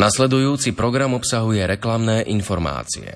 Nasledujúci program obsahuje reklamné informácie.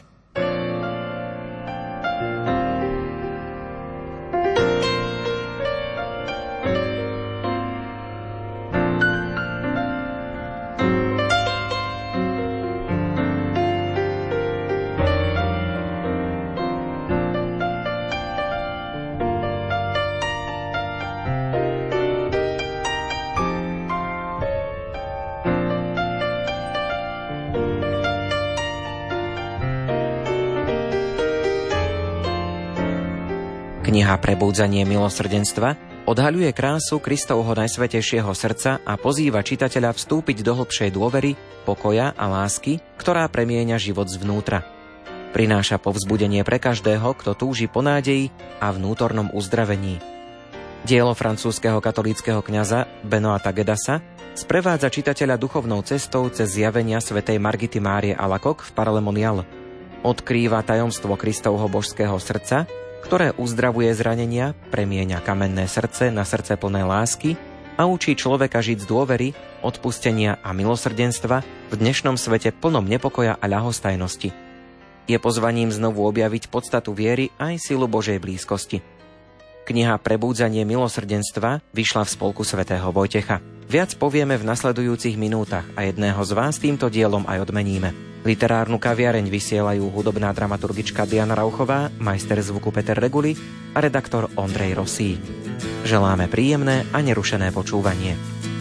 Kniha Prebúdzanie milosrdenstva odhaľuje krásu Kristovho najsvätejšieho srdca a pozýva čitateľa vstúpiť do hlbšej dôvery, pokoja a lásky, ktorá premieňa život zvnútra. Prináša povzbudenie pre každého, kto túži po nádeji a vnútornom uzdravení. Dielo francúzskeho katolíckeho kňaza Benoita Gedasa sprevádza čitateľa duchovnou cestou cez zjavenia svätej Margity Márie Alacoque v Parlemonial. Odkrýva tajomstvo Kristovho božského srdca, ktoré uzdravuje zranenia, premieňa kamenné srdce na srdce plné lásky a učí človeka žiť z dôvery, odpustenia a milosrdenstva v dnešnom svete plnom nepokoja a ľahostajnosti. Je pozvaním znovu objaviť podstatu viery aj silu Božej blízkosti. Kniha Prebúdzanie milosrdenstva vyšla v spolku svätého Vojtecha. Viac povieme v nasledujúcich minútach a jedného z vás týmto dielom aj odmeníme. Literárnu kaviareň vysielajú hudobná dramaturgička Diana Rauchová, majster zvuku Peter Reguli a redaktor Ondrej Rosí. Želáme príjemné a nerušené počúvanie.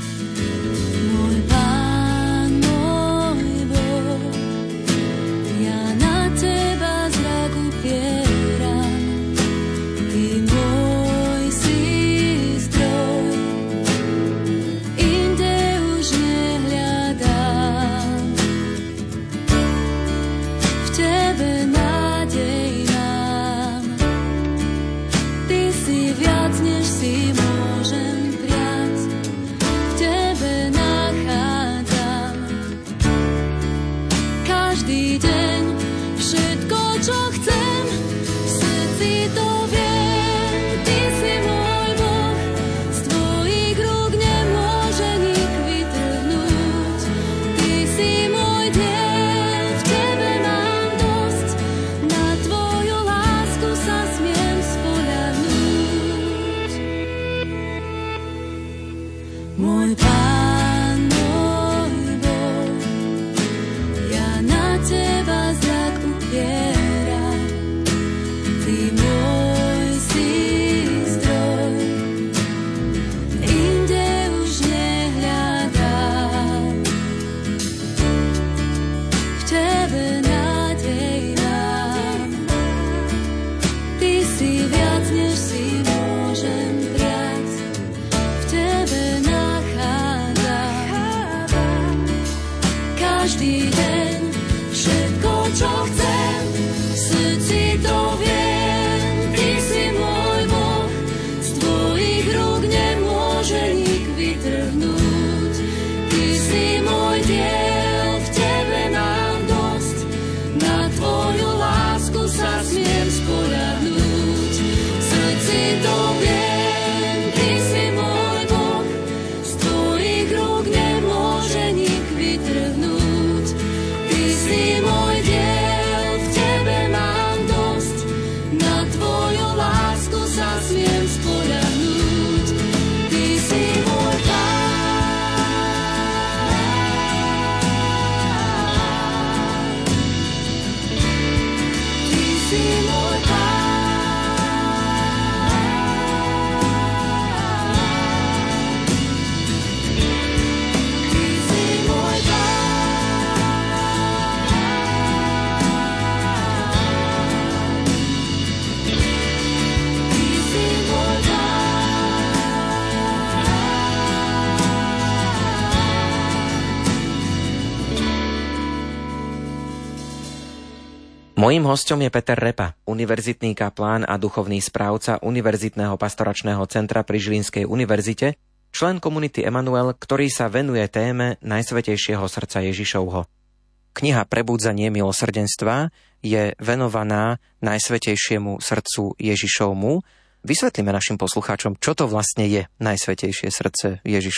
Mojím hosťom je Peter Repa, univerzitný kaplán a duchovný správca Univerzitného pastoračného centra pri Žilinskej univerzite, člen komunity Emanuel, ktorý sa venuje téme Najsvätejšieho srdca Ježišovho. Kniha Prebúdzanie milosrdenstva je venovaná Najsvätejšiemu srdcu Ježišovmu. Vysvetlíme našim poslucháčom, čo to vlastne je Najsvätejšie srdce Ježišovo.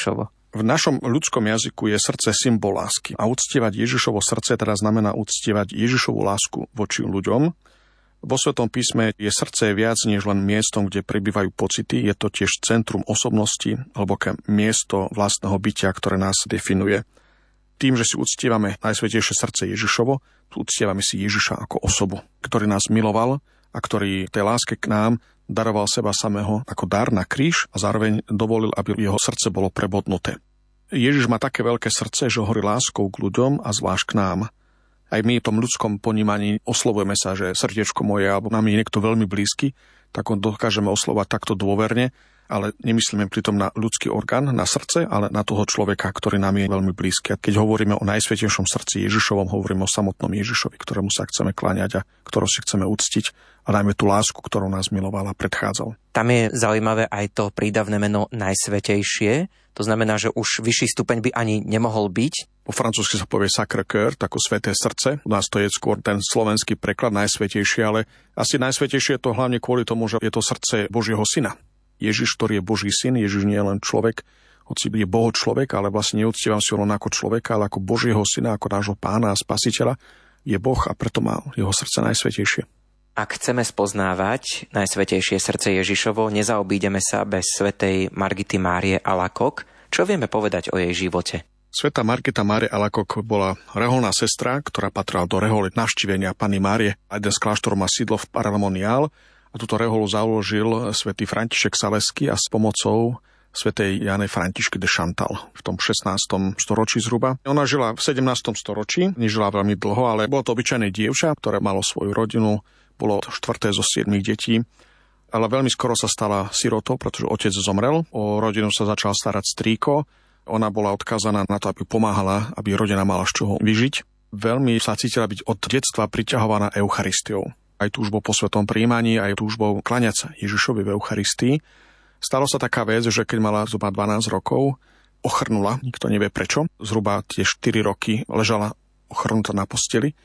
V našom ľudskom jazyku je srdce symbol lásky. A uctievať Ježišovo srdce teda znamená uctievať Ježišovu lásku voči ľuďom. Vo Svetom písme je srdce viac než len miestom, kde prebývajú pocity. Je to tiež centrum osobnosti, hlboké miesto vlastného bytia, ktoré nás definuje. Tým, že si uctievame Najsvätejšie srdce Ježišovo, uctievame si Ježiša ako osobu, ktorý nás miloval a ktorý tej láske k nám daroval seba samého ako dar na kríž a zároveň dovolil, aby jeho srdce bolo prebodnuté. Ježiš má také veľké srdce, že horí láskou k ľuďom a zvlášť k nám. Aj my v tom ľudskom ponímaní oslovujeme sa, že srdiečko moje, alebo nám je niekto veľmi blízky, tak ho dokážeme oslovať takto dôverne, ale nemyslíme pritom na ľudský orgán, na srdce, ale na toho človeka, ktorý nám je veľmi blízky. A keď hovoríme o Najsvätejšom srdci Ježišovom, hovoríme o samotnom Ježišovi, ktorému sa chceme kláňať a ktorého si chceme uctiť, a najmä tú lásku, ktorou nás miloval a predchádzal. Tam je zaujímavé aj to prídavné meno Najsvätejšie. To znamená, že už vyšší stupeň by ani nemohol byť. Po francúzsky sa povie Sacré-Cœur, tako sväté srdce. U nás to je skôr ten slovenský preklad Najsvätejšie, ale asi Najsvätejšie je to hlavne kvôli tomu, že je to srdce Božieho syna. Ježiš, ktorý je Boží syn, Ježiš nie je len človek, hoci je Boho človek, ale vlastne neúctievam si ho len ako človeka, ale ako Božieho syna, ako nášho pána a spasiteľa. Je Boh a preto má jeho srdce najsvätejšie. Ak chceme spoznávať Najsvätejšie srdce Ježišovo, nezaobídeme sa bez svätej Margity Márie Alacoque. Čo vieme povedať o jej živote? Svätá Margita Mária Alacoque bola reholná sestra, ktorá patrala do reholy navštívenia Panny Márie. Jeden z kláštorov má sídlo v Paramonial a túto reholu založil svätý František Saleský a s pomocou svätej Jany Františky de Chantal v tom 16. storočí zhruba. Ona žila v 17. storočí, nežila veľmi dlho, ale bolo to obyčajné dievča, ktoré malo svoju rodinu, bolo 4. zo 7 detí, ale veľmi skoro sa stala sirotou, pretože otec zomrel. O rodinu sa začal starať strýko. Ona bola odkázaná na to, aby pomáhala, aby rodina mala z čoho vyžiť. Veľmi sa cítila byť od detstva priťahovaná Eucharistiou. Aj túžbou po svetom prijímaní, aj túžbou kláňať sa Ježišovi v Eucharistii. Stalo sa taká vec, že keď mala zhruba 12 rokov, ochrnula, nikto nevie prečo. Zhruba tie 4 roky ležala ochrnutá na posteli.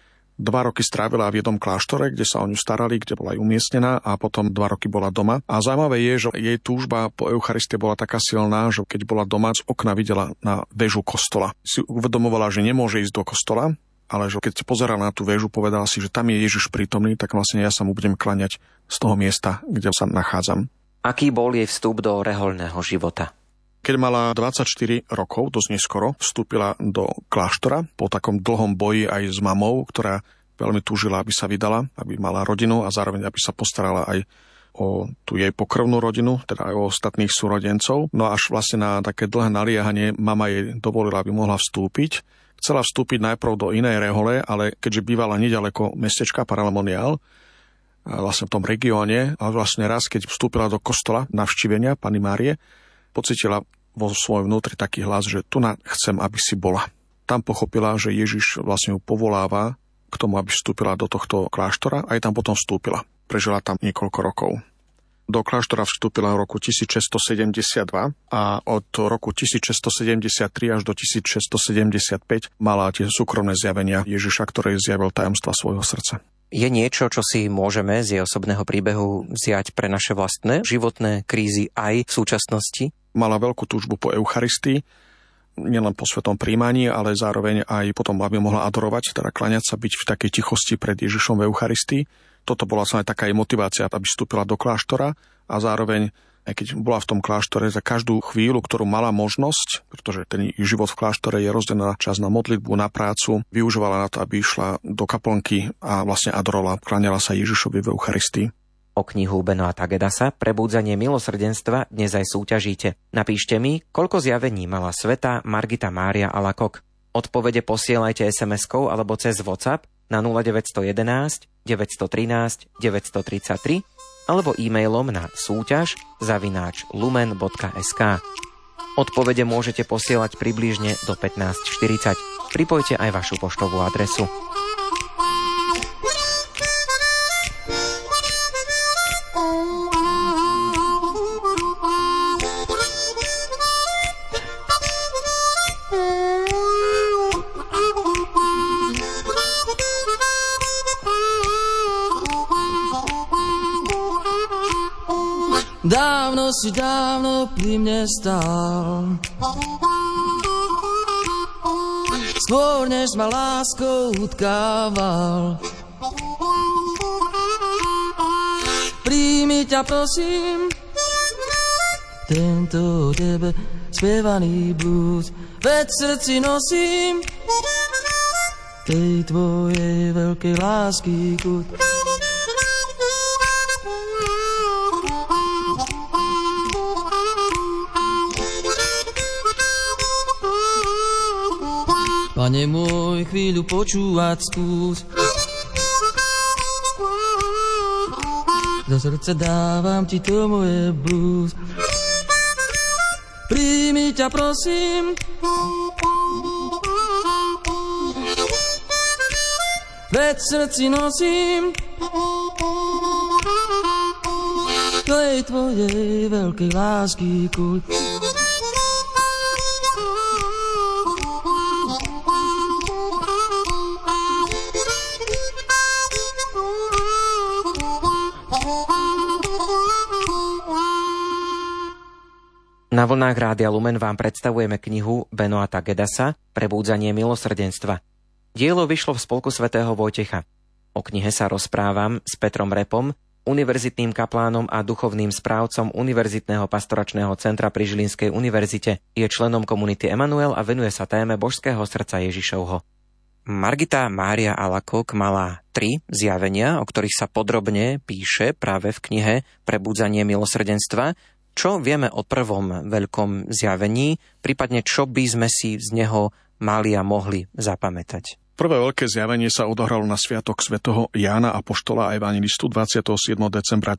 2 roky strávila v jednom kláštore, kde sa o ňu starali, kde bola aj umiestnená a potom 2 roky bola doma. A zaujímavé je, že jej túžba po Eucharistii bola taká silná, že keď bola doma, z okna videla na väžu kostola. Si uvedomovala, že nemôže ísť do kostola, ale že keď pozerala na tú väžu, povedala si, že tam je Ježiš prítomný, tak vlastne ja sa mu budem kláňať z toho miesta, kde sa nachádzam. Aký bol jej vstup do rehoľného života? Keď mala 24 rokov, dosť neskoro, vstúpila do kláštora po takom dlhom boji aj s mamou, ktorá veľmi túžila, aby sa vydala, aby mala rodinu a zároveň aby sa postarala aj o tú jej pokrvnú rodinu, teda aj o ostatných súrodencov. No až vlastne na také dlhé naliehanie mama jej dovolila, aby mohla vstúpiť. Chcela vstúpiť najprv do inej rehole, ale keďže bývala nedaleko mestečka Paramonial, vlastne v tom regióne, a vlastne raz, keď vstúpila do kostola navštívenia Panny Márie, pocítila vo svojom vnútri taký hlas, že tu chcem, aby si bola. Tam pochopila, že Ježiš vlastne ju povoláva k tomu, aby vstúpila do tohto kláštora a aj tam potom vstúpila. Prežila tam niekoľko rokov. Do kláštora vstúpila v roku 1672 a od roku 1673 až do 1675 mala tie súkromné zjavenia Ježiša, ktoré zjavil tajomstva svojho srdca. Je niečo, čo si môžeme z jej osobného príbehu vziať pre naše vlastné životné krízy aj v súčasnosti? Mala veľkú túžbu po Eucharistii, nielen po svetom príjmaní, ale zároveň aj potom, aby mohla adorovať, teda kláňať sa, byť v takej tichosti pred Ježišom v Eucharistii. Toto bola aj taká jej motivácia, aby vstúpila do kláštora a zároveň, aj keď bola v tom kláštore, za každú chvíľu, ktorú mala možnosť, pretože ten život v kláštore je rozdelený na čas na modlitbu, na prácu, využívala na to, aby išla do kaplnky a vlastne adorovala, kláňala sa Ježišovi v Eucharistii. O knihu Benoita Gedasa Prebúdzanie milosrdenstva dnes aj súťažíte. Napíšte mi, koľko zjavení mala svätá Margita Mária Alacoque. Odpovede posielajte SMS-kou alebo cez WhatsApp na 0911 913 933 alebo e-mailom na súťaž@lumen.sk. Odpovede môžete posielať približne do 15:40. Pripojte aj vašu poštovú adresu. Dávno si dávno pri mne stál. Skôr než ma láskou utkával. Príjmi ťa prosím, tento tebe spievaný blues, veď v srdci nosím tej tvojej veľkej lásky kút. Pane môj, chvíľu počúvať skús. Do srdca dávam ti to moje blues. Príjmi ťa prosím, veď v srdci nosím tej tvojej veľkej lásky kult. Na vlnách Rádia Lumen vám predstavujeme knihu Benoita Gedasa Prebúdzanie milosrdenstva. Dielo vyšlo v spolku svätého Vojtecha. O knihe sa rozprávam s Petrom Repom, univerzitným kaplánom a duchovným správcom Univerzitného pastoračného centra pri Žilinskej univerzite. Je členom komunity Emanuel a venuje sa téme Božského srdca Ježišovho. Margita Mária Alakok mala 3 zjavenia, o ktorých sa podrobne píše práve v knihe Prebúdzanie milosrdenstva. Čo vieme o prvom veľkom zjavení, prípadne čo by sme si z neho mali a mohli zapamätať? Prvé veľké zjavenie sa odohralo na sviatok svätého Jána Apoštola a evangelistu 27. decembra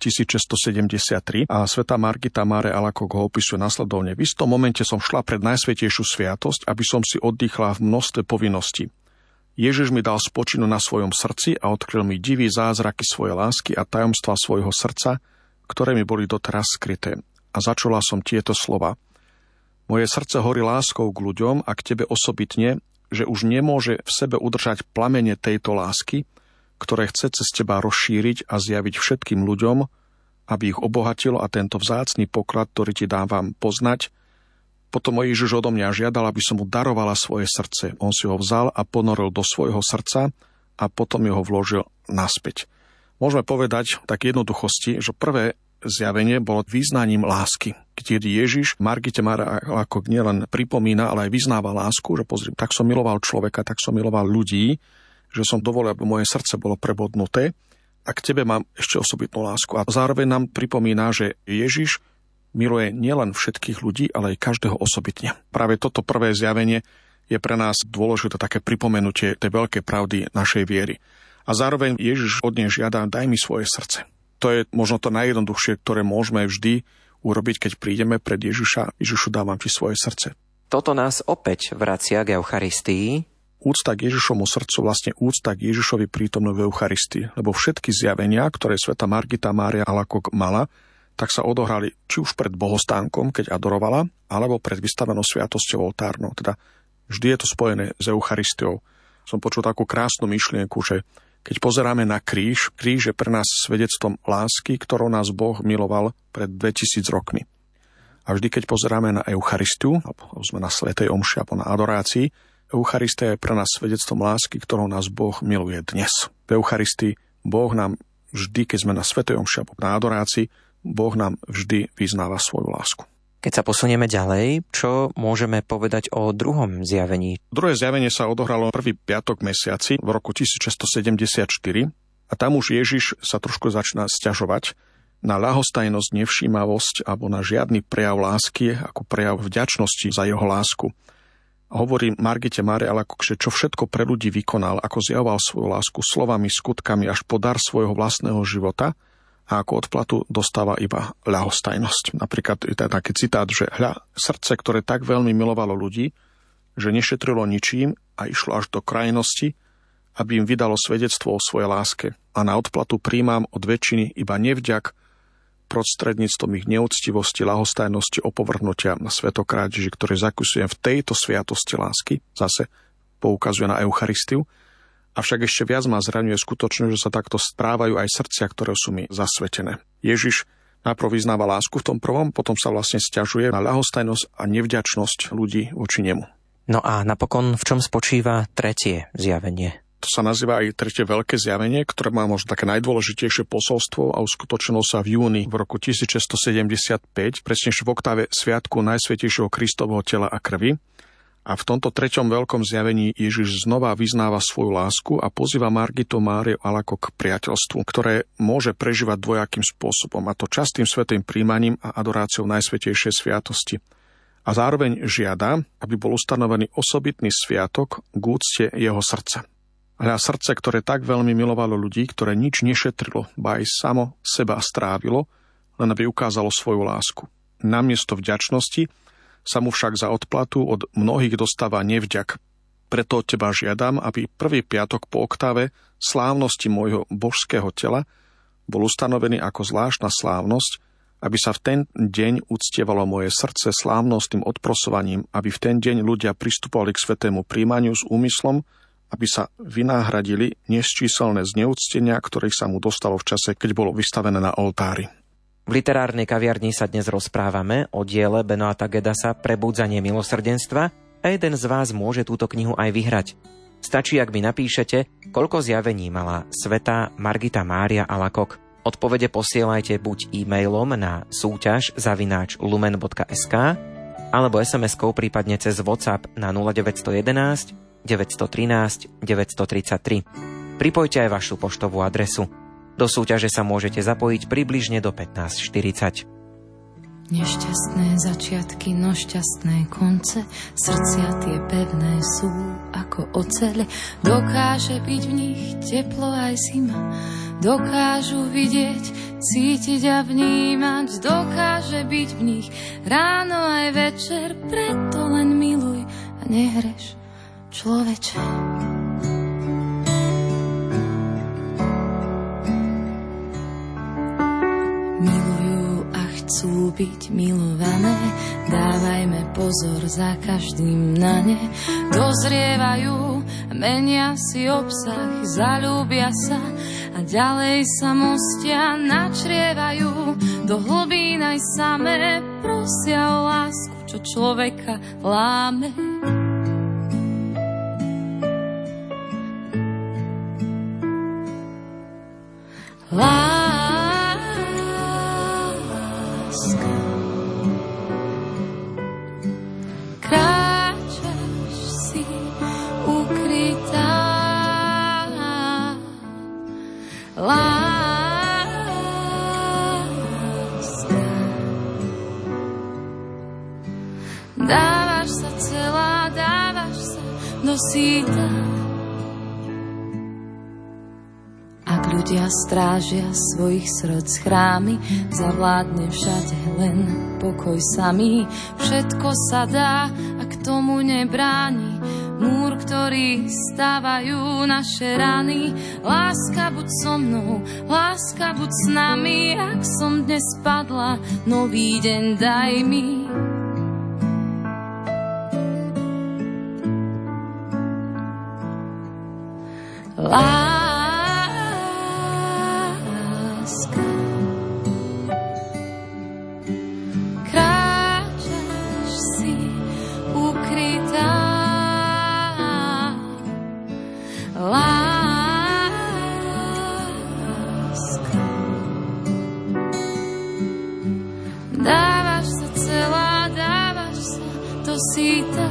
1673 a svätá Margita Mária Alakok ho opisuje nasledovne. V istom momente som šla pred najsvätejšiu sviatosť, aby som si oddychla v množstve povinností. Ježiš mi dal spočinu na svojom srdci a odkryl mi diví zázraky svojej lásky a tajomstva svojho srdca, ktoré mi boli doteraz skryté. A začula som tieto slova. Moje srdce horí láskou k ľuďom a k tebe osobitne, že už nemôže v sebe udržať plamene tejto lásky, ktoré chce cez teba rozšíriť a zjaviť všetkým ľuďom, aby ich obohatilo a tento vzácny poklad, ktorý ti dávam poznať. Potom Ježiš odo mňa žiadal, aby som mu darovala svoje srdce. On si ho vzal a ponoril do svojho srdca a potom ho vložil naspäť. Môžeme povedať tak jednoduchosti, že prvé zjavenie bolo význaním lásky, kde Ježiš Margite Mária Alakok nielen pripomína, ale aj vyznáva lásku, že pozri, tak som miloval človeka, tak som miloval ľudí, že som dovolil, aby moje srdce bolo prebodnuté a k tebe mám ešte osobitnú lásku. A zároveň nám pripomína, že Ježiš miluje nielen všetkých ľudí, ale aj každého osobitne. Práve toto prvé zjavenie je pre nás dôležité také pripomenutie tej veľkej pravdy našej viery. A zároveň Ježiš od nej žiada, daj mi svoje srdce. To je možno to najjednoduchšie, ktoré môžeme vždy urobiť, keď prídeme pred Ježiša. Ježišu, dávam ti svoje srdce. Toto nás opäť vracia k Eucharistii. Úcta k Ježišovmu srdcu, vlastne úcta k Ježišovi prítomnú v Eucharistii. Lebo všetky zjavenia, ktoré svätá Margita Mária Alakok mala, tak sa odohrali či už pred bohostánkom, keď adorovala, alebo pred vystavenou sviatosťou oltárnou. Teda vždy je to spojené s Eucharistiou. Som počul takú krásnu myšlienku, že keď pozeráme na kríž, kríž je pre nás svedectvom lásky, ktorou nás Boh miloval pred 2000 rokmi. A vždy, keď pozeráme na Eucharistiu, alebo sme na svätej omši alebo na adorácii, Eucharistia je pre nás svedectvom lásky, ktorou nás Boh miluje dnes. V Eucharistii Boh nám vždy, keď sme na svätej omši alebo na adorácii, Boh nám vždy vyznáva svoju lásku. Keď sa posunieme ďalej, čo môžeme povedať o druhom zjavení? Druhé zjavenie sa odohralo prvý piatok mesiaci v roku 1674 a tam už Ježiš sa trošku začína sťažovať na ľahostajnosť, nevšímavosť alebo na žiadny prejav lásky ako prejav vďačnosti za jeho lásku. Hovorí Margite Mária Alakok, že čo všetko pre ľudí vykonal, ako zjavoval svoju lásku slovami, skutkami až po dar svojho vlastného života, a ako odplatu dostáva iba ľahostajnosť. Napríklad je taký citát, že hľa, srdce, ktoré tak veľmi milovalo ľudí, že nešetrilo ničím a išlo až do krajnosti, aby im vydalo svedectvo o svojej láske. A na odplatu príjmam od väčšiny iba nevďak prostredníctvom ich neúctivosti, ľahostajnosti, opovrhnutia na svätokrádeži, ktoré zakusujem v tejto sviatosti lásky. Zase poukazuje na Eucharistiu. Avšak ešte viac ma zraňuje skutočnosť, že sa takto správajú aj srdcia, ktoré sú mi zasvetené. Ježiš Najprv vyznáva lásku v tom prvom, potom sa vlastne sťažuje na ľahostajnosť a nevďačnosť ľudí voči nemu. No a napokon v čom spočíva tretie zjavenie? To sa nazýva aj tretie veľké zjavenie, ktoré má možno také najdôležitejšie posolstvo a uskutočnilo sa v júni v roku 1675, presnejšie v oktáve sviatku Najsvätejšieho Kristovho tela a krvi. A v tomto treťom veľkom zjavení Ježiš znova vyznáva svoju lásku a pozýva Margitu Máriu Alako k priateľstvu, ktoré môže prežívať dvojakým spôsobom, a to častým svätým príjmaním a adoráciou Najsvätejšej sviatosti. A zároveň žiada, aby bol ustanovený osobitný sviatok k úcte jeho srdca. A srdce, ktoré tak veľmi milovalo ľudí, ktoré nič nešetrilo, ba aj samo seba strávilo, len aby ukázalo svoju lásku. Namiesto vďačnosti sa mu však za odplatu od mnohých dostáva nevďak. Preto od teba žiadam, aby prvý piatok po oktáve slávnosti môjho božského tela bol ustanovený ako zvláštna slávnosť, aby sa v ten deň uctievalo moje srdce slávnostným odprosovaním, aby v ten deň ľudia pristupovali k svätému príjmaniu s úmyslom, aby sa vynáhradili nesčíselné zneúctenia, ktorých sa mu dostalo v čase, keď bolo vystavené na oltári. V literárnej kaviarni sa dnes rozprávame o diele Benoita Gedasa Prebudzanie milosrdenstva a jeden z vás môže túto knihu aj vyhrať. Stačí, ak mi napíšete, koľko zjavení mala svätá Margita Mária Alakok. Odpovede posielajte buď e-mailom na súťaž@lumen.sk alebo SMS-kou, prípadne cez WhatsApp na 0911 913 933. Pripojte aj vašu poštovú adresu. Do súťaže sa môžete zapojiť približne do 15:40. Nešťastné začiatky, no šťastné konce, srdcia tie pevné sú ako oceľ. Dokáže byť v nich teplo aj zima, dokážu vidieť, cítiť a vnímať, dokáže byť v nich ráno aj večer, preto len miluj a nehreš, človeče. Milujú a chcú byť milované, dávajme pozor za každým na ne. Dozrievajú, menia si obsah, zaľúbia sa a ďalej sa mostia, načrievajú do hlbín aj samé, prosia o lásku, čo človeka láme. Kráčaš si ukrytá, láska. Dávaš sa celá, dávaš sa do síta. Ak ľudia strážia svojich srdc chrámy, zavládne všade len pokoj samý. Všetko sa dá a k tomu nebráni múr, ktorý stávajú naše rany. Láska, buď so mnou, láska, buď s nami. Ak som dnes padla, nový deň daj mi. Dávaš sa celá, dávaš sa do síta.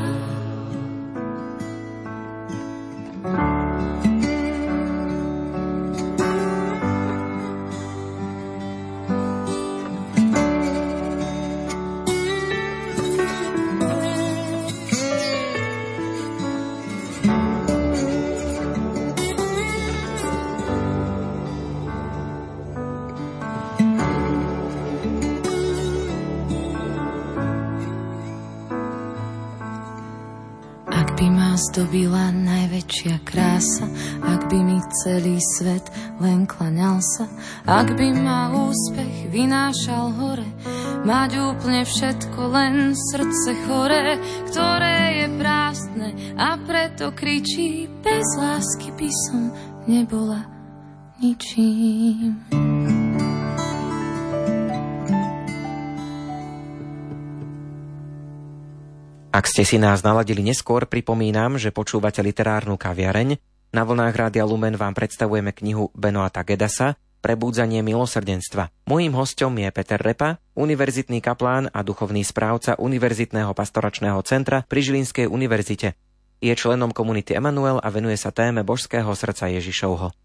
Zdobila najväčšia krása, ak by mi celý svet len klaňal sa, ak by ma úspech vynášal hore, mať úplne všetko, len srdce chore, ktoré je prázdne a preto kričí, bez lásky by som nebola ničím. Ak ste si nás naladili neskôr, pripomínam, že počúvate literárnu kaviareň. Na vlnách Rádia Lumen vám predstavujeme knihu Benoita Gedasa Prebúdzanie milosrdenstva. Mojím hosťom je Peter Repa, univerzitný kaplán a duchovný správca Univerzitného pastoračného centra pri Žilinskej univerzite. Je členom komunity Emanuel a venuje sa téme božského srdca Ježišovho.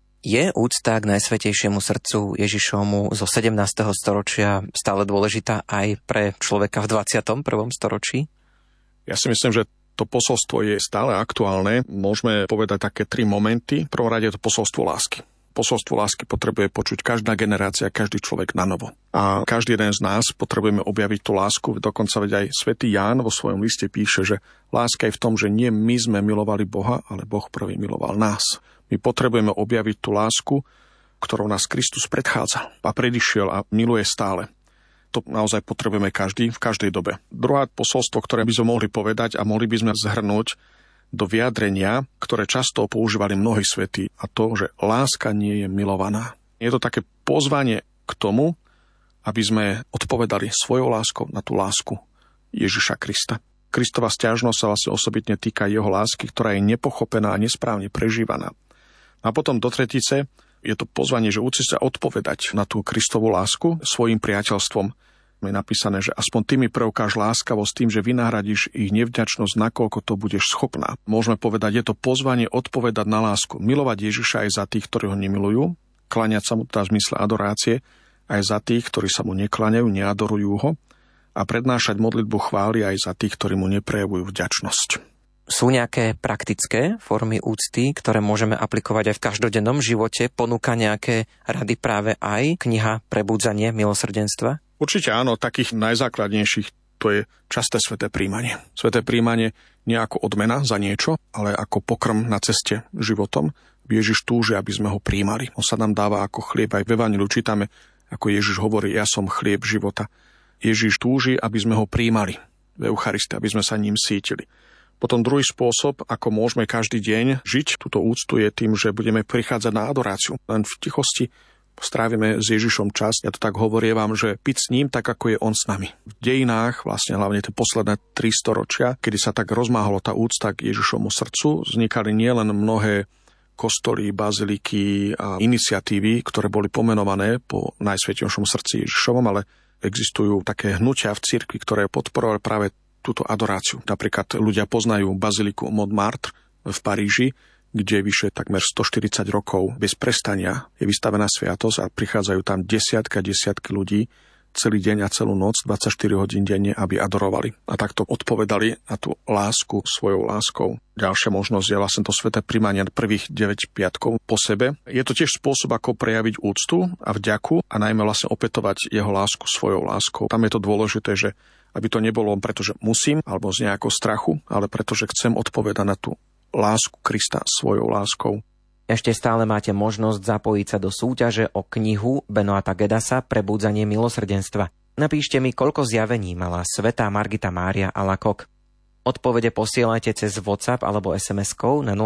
Je úcta k Najsvätejšiemu srdcu Ježišovmu zo 17. storočia stále dôležitá aj pre človeka v 21. storočí? Ja si myslím, že to posolstvo je stále aktuálne. Môžeme povedať také 3 momenty. V prvom rade je to posolstvo lásky. Posolstvo lásky potrebuje počuť každá generácia, každý človek na novo. A každý jeden z nás potrebujeme objaviť tú lásku. Dokonca veď aj svätý Ján vo svojom liste píše, že láska je v tom, že nie my sme milovali Boha, ale Boh prvý miloval nás. My potrebujeme objaviť tú lásku, ktorou nás Kristus predchádzal a predišiel a miluje stále. To naozaj potrebujeme každý v každej dobe. Druhé posolstvo, ktoré by sme mohli povedať a mohli by sme zhrnúť do vyjadrenia, ktoré často používali mnohí svätí, a to, že láska nie je milovaná. Je to také pozvanie k tomu, aby sme odpovedali svojou láskou na tú lásku Ježiša Krista. Kristova sťažnosť sa vlastne osobitne týka jeho lásky, ktorá je nepochopená a nesprávne prežívaná. A potom do tretice je to pozvanie, že uči sa odpovedať na tú Kristovú lásku svojim priateľstvom. Je napísané, že aspoň ty mi preukáž láskavosť tým, že vynahradíš ich nevďačnosť, nakoľko to budeš schopná. Môžeme povedať, je to pozvanie odpovedať na lásku. Milovať Ježiša aj za tých, ktorí ho nemilujú, kláňať sa mu teda v zmysle adorácie, aj za tých, ktorí sa mu nekláňajú, neadorujú ho, a prednášať modlitbu chvály aj za tých, ktorí mu neprejavujú vďačnosť. Sú nejaké praktické formy úcty, ktoré môžeme aplikovať aj v každodennom živote? Ponúka nejaké rady práve aj kniha Prebúdzanie milosrdenstva? Určite áno, takých najzákladnejších to je časté sväté prijímanie. Sväté prijímanie nie ako odmena za niečo, ale ako pokrm na ceste životom. Ježiš túži, aby sme ho prijímali. On sa nám dáva ako chlieb. Aj v Evanjeliu čítame, ako Ježiš hovorí, ja som chlieb života. Ježiš túži, aby sme ho prijímali v Eucharistii, aby sme sa ním sítili. Potom druhý spôsob, ako môžeme každý deň žiť túto úctu, je tým, že budeme prichádzať na adoráciu. Len v tichosti strávime s Ježišom čas. Ja to tak hovorievam, že piť s ním tak, ako je on s nami. V dejinách, vlastne hlavne tie posledné 3 storočia, kedy sa tak rozmáhalo tá úcta k Ježišovmu srdcu, vznikali nielen mnohé kostoly, baziliky a iniciatívy, ktoré boli pomenované po Najsvätejšom srdci Ježišovom, ale existujú také hnutia v cirkvi, ktoré podporovali práve túto adoráciu. Napríklad ľudia poznajú baziliku Montmartre v Paríži, kde vyše takmer 140 rokov bez prestania je vystavená sviatosť a prichádzajú tam desiatky ľudí celý deň a celú noc, 24 hodín denne, aby adorovali. A takto odpovedali na tú lásku svojou láskou. Ďalšia možnosť je vlastne to sväté prijímanie prvých 9 piatkov po sebe. Je to tiež spôsob, ako prejaviť úctu a vďaku a najmä vlastne opätovať jeho lásku svojou láskou. Tam je to dôležité, že aby to nebolo pretože musím alebo z nejakého strachu, ale pretože chcem odpovedať na tú lásku Krista svojou láskou. Ešte stále máte možnosť zapojiť sa do súťaže o knihu Benoita Gedasa Prebúdzanie milosrdenstva. Napíšte mi, koľko zjavení mala svätá Margita Mária Alacoque. Odpovede posielajte cez WhatsApp alebo SMS-kou na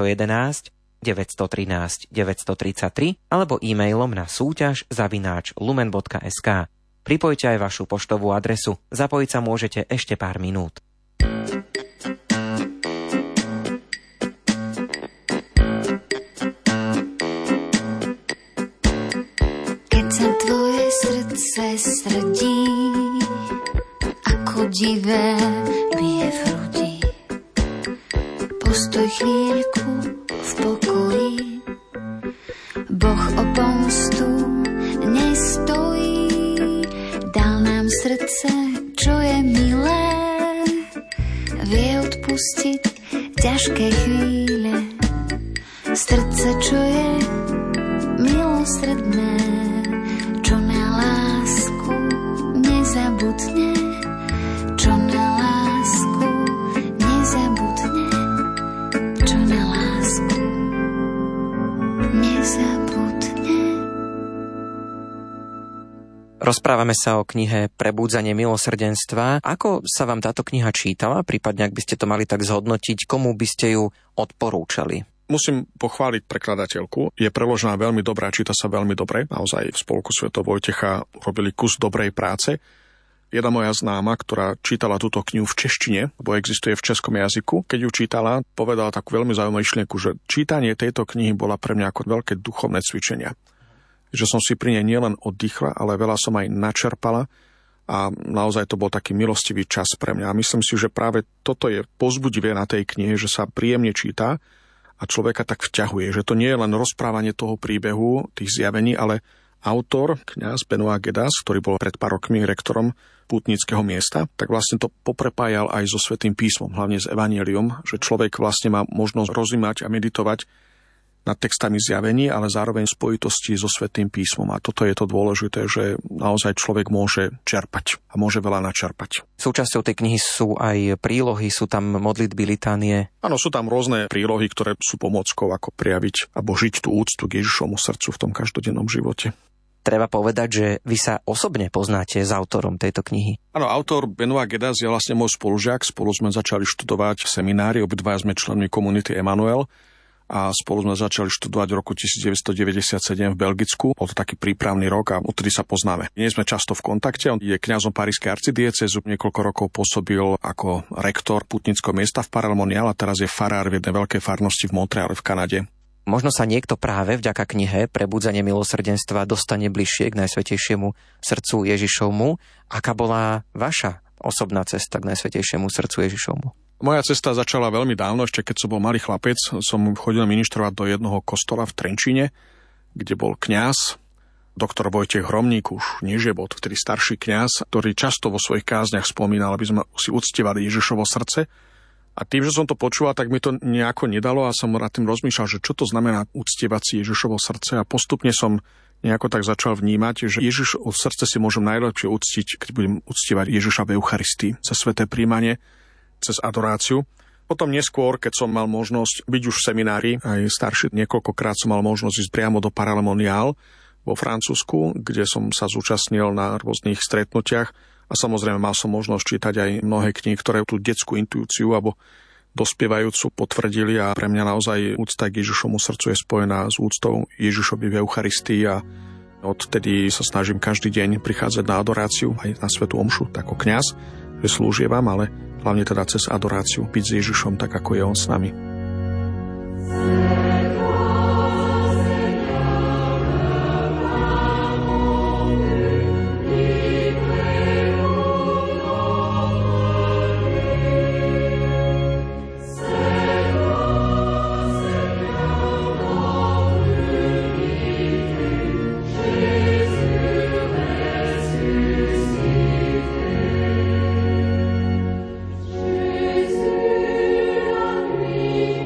0911 913 933 alebo e-mailom na súťaž@lumen.sk. Pripojte aj vašu poštovú adresu. Zapojiť sa môžete ešte pár minút. Srdí, ako divé bije v hrudi. Postoj chvíľku v pokoji, Boh o pomstu nestojí. Dal nám srdce, čo je milé, vie odpustiť ťažké chvíle. Srdce, čo je milosrdné, čo na lásku nezabudne, čo na lásku nezabudne, čo na lásku nezabudne. Rozprávame sa o knihe Prebúdzanie milosrdenstva. Ako sa vám táto kniha čítala? Prípadne, ak by ste to mali tak zhodnotiť, komu by ste ju odporúčali? Musím pochváliť prekladateľku. Je preložená veľmi dobrá, číta sa veľmi dobre. Naozaj v spolku Sv. Vojtecha robili kus dobrej práce. Jedna moja známa, ktorá čítala túto knihu v češtine, lebo existuje v českom jazyku, keď ju čítala, povedala takú veľmi zaujímavú myšlienku, že čítanie tejto knihy bola pre mňa ako veľké duchovné cvičenia. Že som si pri nej nielen oddychla, ale veľa som aj načerpala a naozaj to bol taký milostivý čas pre mňa. A myslím si, že práve toto je povzbudivé na tej knihe, že sa príjemne číta a človeka tak vťahuje, že to nie je len rozprávanie toho príbehu, tých zjavení, ale autor, kňaz Benoît Gedas, ktorý bol pred pár rokmi rektorom pútnického miesta, tak vlastne to poprepájal aj so Svätým písmom, hlavne s Evanjeliom, že človek vlastne má možnosť rozímať a meditovať nad textami zjavení, ale zároveň v spojitosti so Svätým písmom. A toto je to dôležité, že naozaj človek môže čerpať a môže veľa načerpať. Súčasťou tej knihy sú aj prílohy, sú tam modlitby, litánie. Áno, sú tam rôzne prílohy, ktoré sú pomôckou, ako prejaviť alebo žiť tú úctu k Ježišovmu srdcu v tom každodennom živote. Treba povedať, že vy sa osobne poznáte s autorom tejto knihy. Áno, autor Benoît Gedas je vlastne môj spolužiak. Spolu sme začali študovať v seminári, obidvaja sme členmi komunity Emanuel a spolu sme začali študovať v roku 1997 v Belgicku. Bol to taký prípravný rok a odtedy sa poznáme. Nie sme často v kontakte, on je kňazom Parískej arcidiecézy, niekoľko rokov pôsobil ako rektor pútnického miesta v Paray-le-Monial a teraz je farár v jednej veľkej farnosti v Montreale v Kanade. Možno sa niekto práve vďaka knihe Prebudzanie milosrdenstva dostane bližšie k Najsvätejšiemu srdcu Ježišovmu. Aká bola vaša osobná cesta k Najsvätejšiemu srdcu Ježišovmu? Moja cesta začala veľmi dávno, ešte keď som bol malý chlapec. Som chodil ministrovať do jednoho kostola v Trenčíne, kde bol kňaz, doktor Vojtech Hromník, už nežije, bol vtedy starší kňaz, ktorý často vo svojich kázniach spomínal, aby sme si uctievali Ježišovo srdce. A tým, že som to počúval, tak mi to nejako nedalo a som nad tým rozmýšľal, že čo to znamená uctievať si Ježišovo srdce a postupne som nejako tak začal vnímať, že Ježišovo srdce si môžem najlepšie uctiť, keď budem uctievať Ježiša v Eucharistii, cez sväté príjmanie, cez adoráciu. Potom neskôr, keď som mal možnosť byť už v seminári, aj starší, niekoľkokrát som mal možnosť ísť priamo do Paray-le-Monial vo Francúzsku, kde som sa zúčastnil na rôznych stretnutiach. A samozrejme mal som možnosť čítať aj mnohé knihy, ktoré tú detskú intuíciu alebo dospievajúcu potvrdili a pre mňa naozaj úcta k Ježišovmu srdcu je spojená s úctou Ježišovi v Eucharistii a odtedy sa snažím každý deň prichádzať na adoráciu aj na svätú omšu ako kňaz, že slúžievam, ale hlavne teda cez adoráciu byť s Ježišom tak, ako je on s nami. Jésus,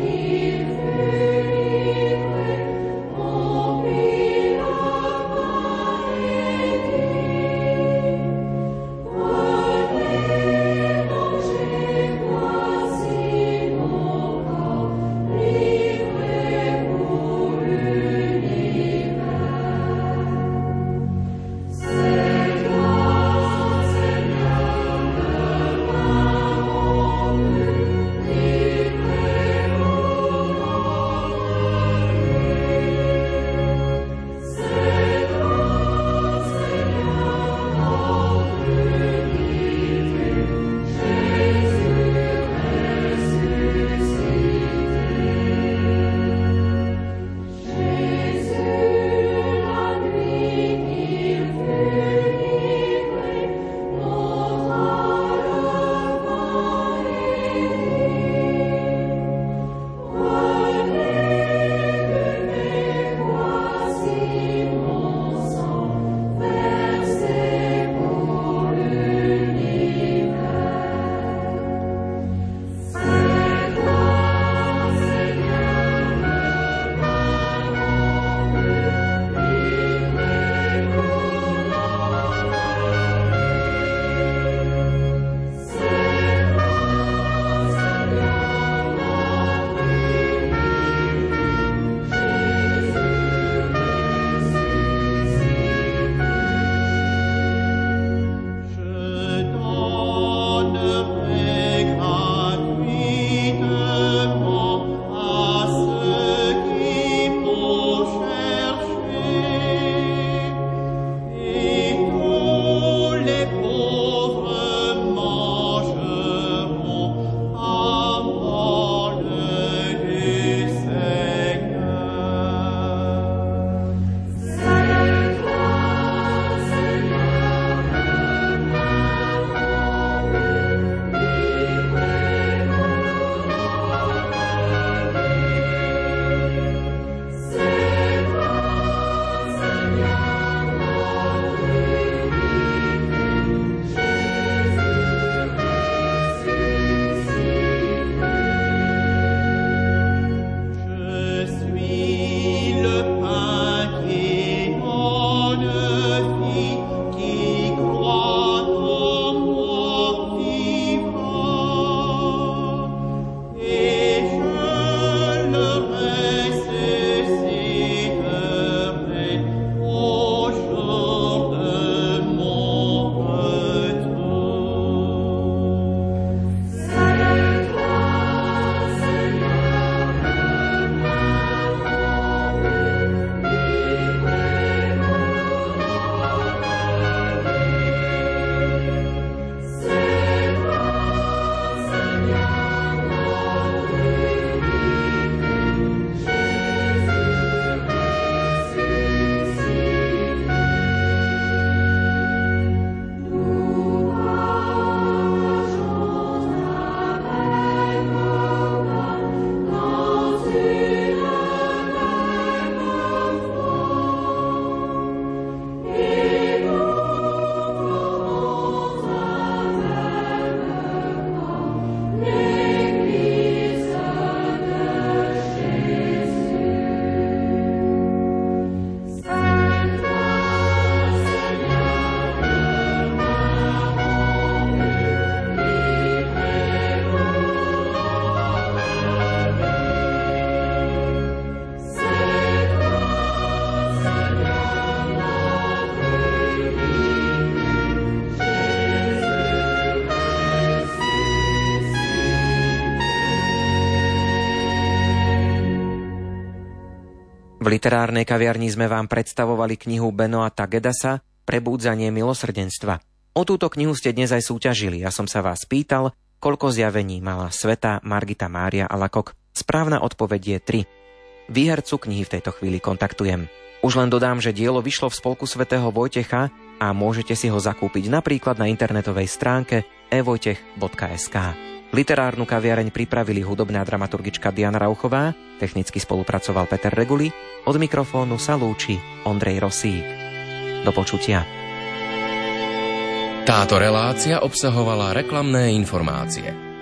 V literárnej kaviarni sme vám predstavovali knihu Benoîta Gedasa Prebúdzanie milosrdenstva. O túto knihu ste dnes aj súťažili. Ja som sa vás pýtal, koľko zjavení mala svätá Margita Mária Alacoque. Správna odpoveď je 3. Výhercu knihy v tejto chvíli kontaktujem. Už len dodám, že dielo vyšlo v spolku svätého Vojtecha a môžete si ho zakúpiť napríklad na internetovej stránke evojtech.sk. Literárnu kaviareň pripravili hudobná dramaturgička Diana Rauchová, technicky spolupracoval Peter Reguli, od mikrofónu sa lúči Ondrej Rosík. Do počutia. Táto relácia obsahovala reklamné informácie.